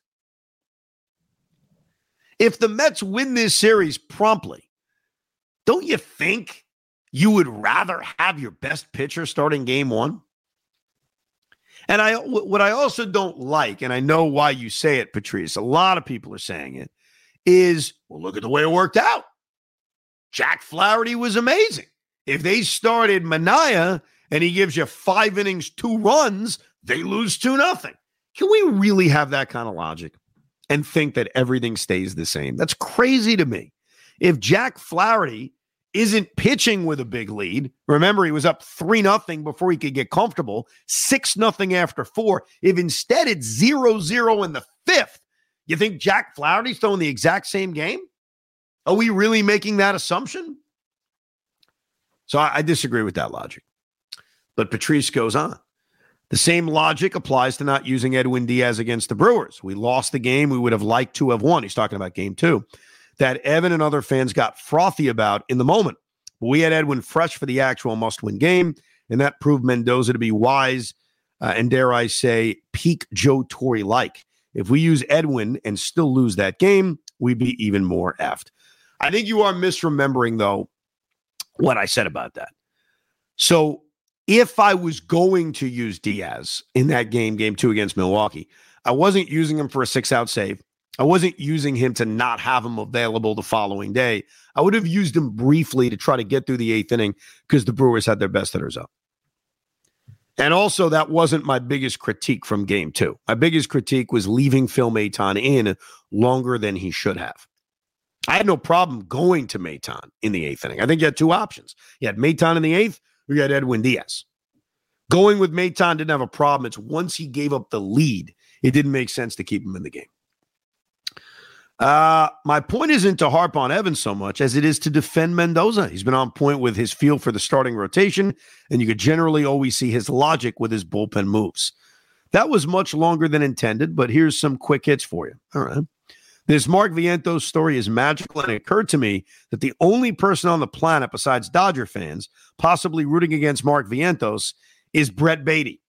Speaker 2: If the Mets win this series promptly, don't you think you would rather have your best pitcher starting game 1? And what I also don't like, and I know why you say it, Patrice, a lot of people are saying it, is, well, look at the way it worked out. Jack Flaherty was amazing. If they started Manaea and he gives you 5 innings, 2 runs, they lose 2-0. Can we really have that kind of logic and think that everything stays the same? That's crazy to me. If Jack Flaherty isn't pitching with a big lead, remember he was up 3-0 before he could get comfortable, 6-0 after 4. If instead it's 0-0 in the 5th, you think Jack Flaherty's throwing the exact same game? Are we really making that assumption? So I disagree with that logic. But Patrice goes on. The same logic applies to not using Edwin Diaz against the Brewers. We lost the game we would have liked to have won. He's talking about game 2. That Evan and other fans got frothy about in the moment. But we had Edwin fresh for the actual must-win game, and that proved Mendoza to be wise and, dare I say, peak Joe Torre-like. If we use Edwin and still lose that game, we'd be even more effed. I think you are misremembering, though, what I said about that. So if I was going to use Diaz in that game 2 against Milwaukee, I wasn't using him for a 6-out save. I wasn't using him to not have him available the following day. I would have used him briefly to try to get through the 8th inning because the Brewers had their best hitters up. And also, that wasn't my biggest critique from game 2. My biggest critique was leaving Phil Maton in longer than he should have. I had no problem going to Maton in the 8th inning. I think you had 2 options. You had Maton in the 8th, or you had Edwin Diaz. Going with Maton didn't have a problem. It's once he gave up the lead, it didn't make sense to keep him in the game. My point isn't to harp on Evans so much as it is to defend Mendoza. He's been on point with his feel for the starting rotation, and you could generally always see his logic with his bullpen moves. That was much longer than intended, but here's some quick hits for you. All right. This Mark Vientos story is magical, and it occurred to me that the only person on the planet besides Dodger fans possibly rooting against Mark Vientos is Brett Beatty.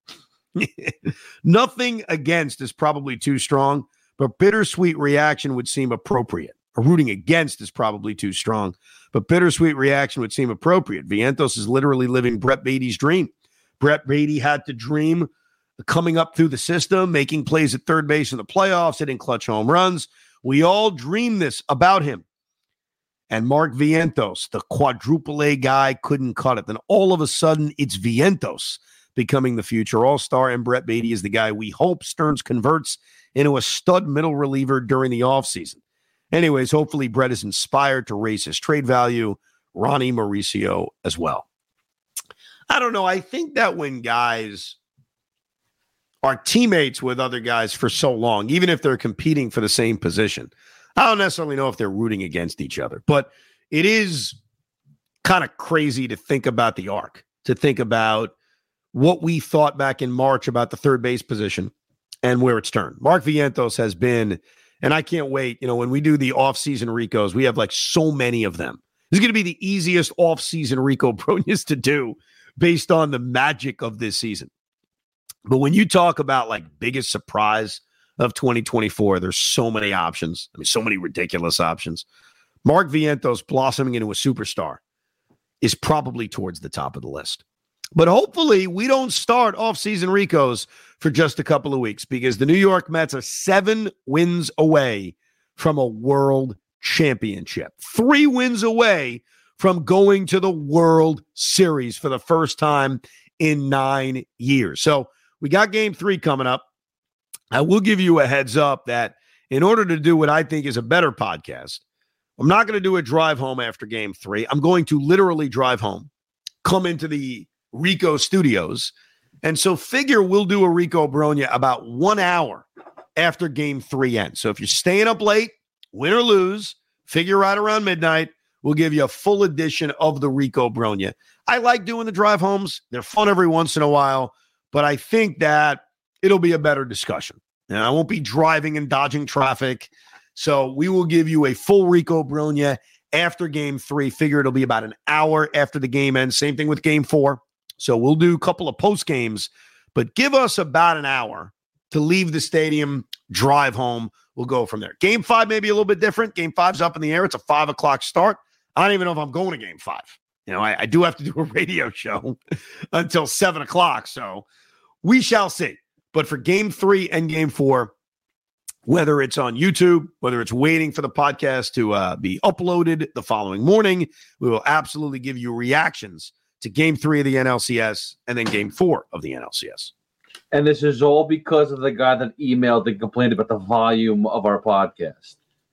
Speaker 2: Nothing against is probably too strong, but bittersweet reaction would seem appropriate. Or rooting against is probably too strong, but bittersweet reaction would seem appropriate. Vientos is literally living Brett Beatty's dream. Brett Beatty had to dream coming up through the system, making plays at third base in the playoffs, hitting clutch home runs. We all dream this about him. And Mark Vientos, the quadruple A guy, couldn't cut it. Then all of a sudden, it's Vientos becoming the future all-star, and Brett Beatty is the guy we hope Stearns converts into a stud middle reliever during the offseason. Anyways, hopefully Brett is inspired to raise his trade value. Ronnie Mauricio as well. I don't know. I think that when guys are teammates with other guys for so long, even if they're competing for the same position, I don't necessarily know if they're rooting against each other, but it is kind of crazy to think about the arc, to think about what we thought back in March about the third base position and where it's turned. Mark Vientos has been, and I can't wait, when we do the off-season Ricos, we have like so many of them. This is going to be the easiest off-season Rico Brognius to do based on the magic of this season. But when you talk about like biggest surprise of 2024, there's so many options. I mean, so many ridiculous options. Mark Vientos blossoming into a superstar is probably towards the top of the list. But hopefully we don't start off-season Ricos for just a couple of weeks, because the New York Mets are 7 wins away from a world championship. 3 wins away from going to the World Series for the first time in 9 years. So we got game 3 coming up. I will give you a heads up that in order to do what I think is a better podcast, I'm not going to do a drive home after game 3. I'm going to literally drive home, come into the Rico studios. And so figure we'll do a Rico Brogna about 1 hour after game 3 ends. So if you're staying up late, win or lose, figure right around midnight, we'll give you a full edition of the Rico Brogna. I like doing the drive homes. They're fun every once in a while, but I think that it'll be a better discussion. And I won't be driving and dodging traffic. So we will give you a full Rico Brogna after game 3. Figure it'll be about an hour after the game ends. Same thing with game 4. So we'll do a couple of post games, but give us about an hour to leave the stadium, drive home. We'll go from there. Game 5 may be a little bit different. Game 5's up in the air. It's a 5 o'clock start. I don't even know if I'm going to game 5. You know, I do have to do a radio show until 7 o'clock. So we shall see. But for game 3 and game 4, whether it's on YouTube, whether it's waiting for the podcast to be uploaded the following morning, we will absolutely give you reactions to game 3 of the NLCS and then game 4 of the NLCS.
Speaker 3: And this is all because of the guy that emailed and complained about the volume of our podcast.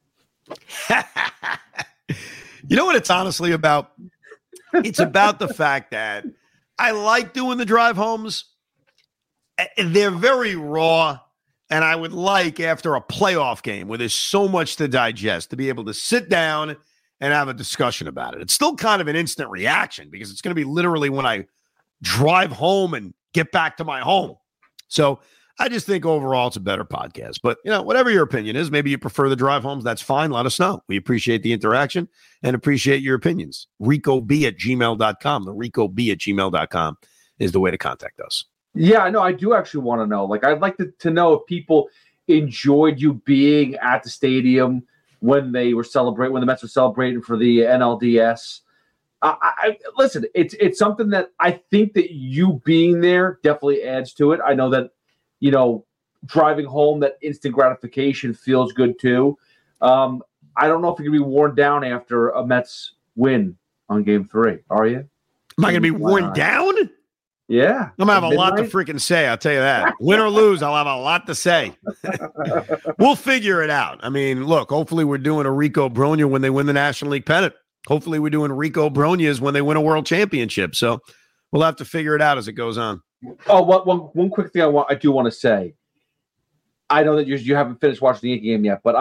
Speaker 2: You know what it's honestly about? It's about the fact that I like doing the drive homes. They're very raw, and I would like, after a playoff game where there's so much to digest, to be able to sit down and have a discussion about it. It's still kind of an instant reaction because it's going to be literally when I drive home and get back to my home. So I just think overall it's a better podcast. But, you know, whatever your opinion is, maybe you prefer the drive homes, that's fine. Let us know. We appreciate the interaction and appreciate your opinions. RicoB@gmail.com. The RicoB@gmail.com is the way to contact us.
Speaker 3: Yeah, I know. I do actually want to know. Like, I'd like to know if people enjoyed you being at the stadium when they were when the Mets were celebrating for the NLDS. Listen, it's something that I think that you being there definitely adds to it. I know that, you know, driving home, that instant gratification feels good too. I don't know if you're going to be worn down after a Mets win on game 3. Are you?
Speaker 2: Am I going to be worn down?
Speaker 3: Yeah.
Speaker 2: I'm going to have a lot to freaking say. I'll tell you that. Win or lose, I'll have a lot to say. We'll figure it out. I mean, look, hopefully we're doing a Rico Brogna when they win the National League pennant. Hopefully we're doing Rico Brognas when they win a world championship. So we'll have to figure it out as it goes on.
Speaker 3: Oh, one quick thing I do want to say. I know that you haven't finished watching the Yankee game yet, but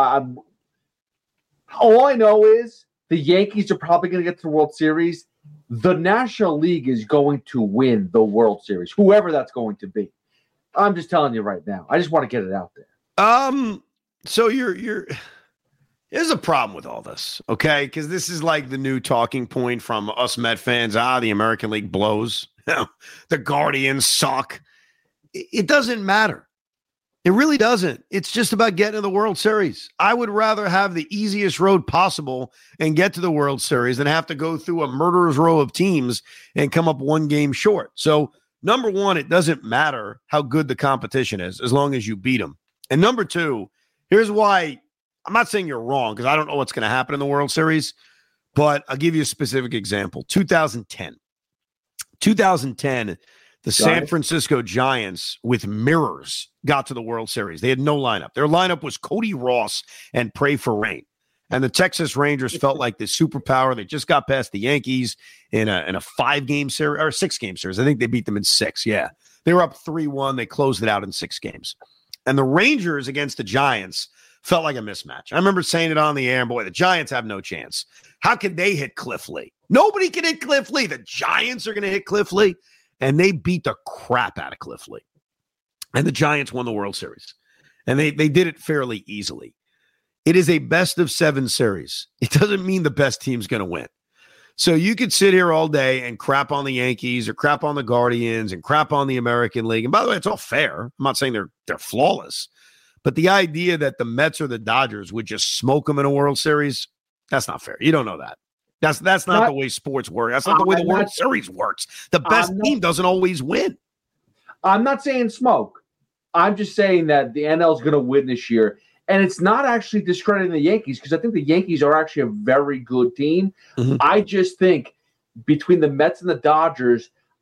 Speaker 3: all I know is the Yankees are probably going to get to the World Series. The National League is going to win the World Series, whoever that's going to be. I'm just telling you right now. I just want to get it out there.
Speaker 2: So there's a problem with all this, okay? Because this is like the new talking point from us Met fans. The American League blows. The Guardians suck. It doesn't matter. It really doesn't. It's just about getting to the World Series. I would rather have the easiest road possible and get to the World Series than have to go through a murderer's row of teams and come up one game short. So, number one, it doesn't matter how good the competition is as long as you beat them. And number two, here's why I'm not saying you're wrong because I don't know what's going to happen in the World Series, but I'll give you a specific example. 2010, the San Francisco Giants with mirrors got to the World Series. They had no lineup. Their lineup was Cody Ross and Pray for Rain. And the Texas Rangers felt like this superpower. They just got past the Yankees in a 5-game series or 6-game series. I think they beat them in 6. Yeah. They were up 3-1. They closed it out in 6 games. And the Rangers against the Giants felt like a mismatch. I remember saying it on the air, and boy, the Giants have no chance. How can they hit Cliff Lee? Nobody can hit Cliff Lee. The Giants are going to hit Cliff Lee. And they beat the crap out of Cliff Lee. And the Giants won the World Series. And they did it fairly easily. It is a best-of-7 series. It doesn't mean the best team's going to win. So you could sit here all day and crap on the Yankees or crap on the Guardians and crap on the American League. And by the way, it's all fair. I'm not saying they're flawless. But the idea that the Mets or the Dodgers would just smoke them in a World Series, that's not fair. You don't know that. That's not the way sports work. That's not the way the World Series works. The best team doesn't always win.
Speaker 3: I'm not saying smoke. I'm just saying that the NL is going to win this year. And it's not actually discrediting the Yankees because I think the Yankees are actually a very good team. Mm-hmm. I just think between the Mets and the Dodgers,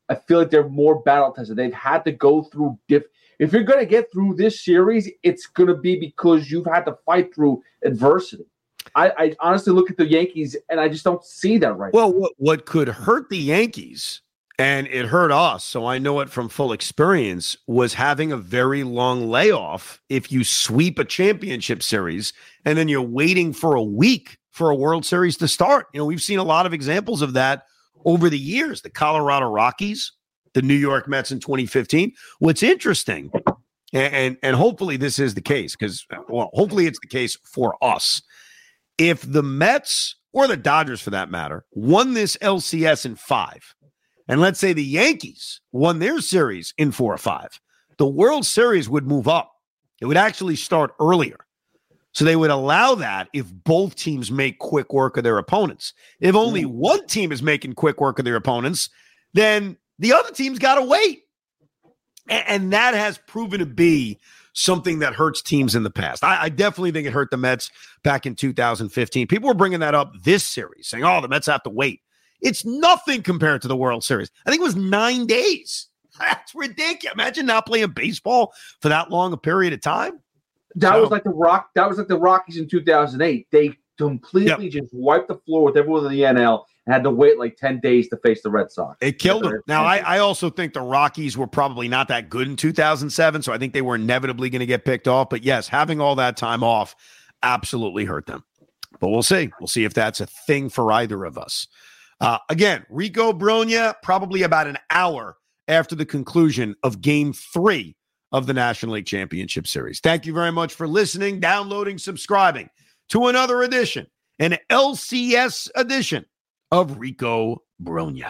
Speaker 3: I feel like they're more battle tested. They've had to go through if you're going to get through this series, it's going to be because you've had to fight through adversity. I honestly look at the Yankees, and I just don't see that right now.
Speaker 2: Well, what could hurt the Yankees, and it hurt us, so I know it from full experience, was having a very long layoff if you sweep a championship series, and then you're waiting for a week for a World Series to start. We've seen a lot of examples of that over the years. The Colorado Rockies, the New York Mets in 2015. What's interesting, and hopefully this is the case, because, well, hopefully it's the case for us. If the Mets, or the Dodgers for that matter, won this LCS in 5, and let's say the Yankees won their series in 4 or 5, the World Series would move up. It would actually start earlier. So they would allow that if both teams make quick work of their opponents. If only one team is making quick work of their opponents, then the other team's got to wait. And that has proven to be something that hurts teams in the past. I definitely think it hurt the Mets back in 2015. People were bringing that up this series, saying, the Mets have to wait. It's nothing compared to the World Series. I think it was 9 days. That's ridiculous. Imagine not playing baseball for that long a period of time.
Speaker 3: That was like the Rockies in 2008. They completely just wiped the floor with everyone in the NL and had to wait like 10 days to face the Red Sox.
Speaker 2: It killed them. Now, I also think the Rockies were probably not that good in 2007, so I think they were inevitably going to get picked off. But yes, having all that time off absolutely hurt them. But we'll see. We'll see if that's a thing for either of us. Again, Rico Brogna, probably about an hour after the conclusion of Game 3 of the National League Championship Series. Thank you very much for listening, downloading, subscribing to another edition, an LCS edition of Rico Brogna.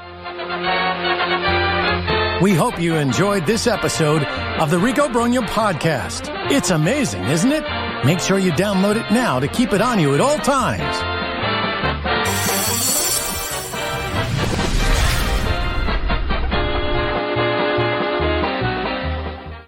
Speaker 1: We hope you enjoyed this episode of the Rico Brogna podcast. It's amazing, isn't it? Make sure you download it now to keep it on you at all times.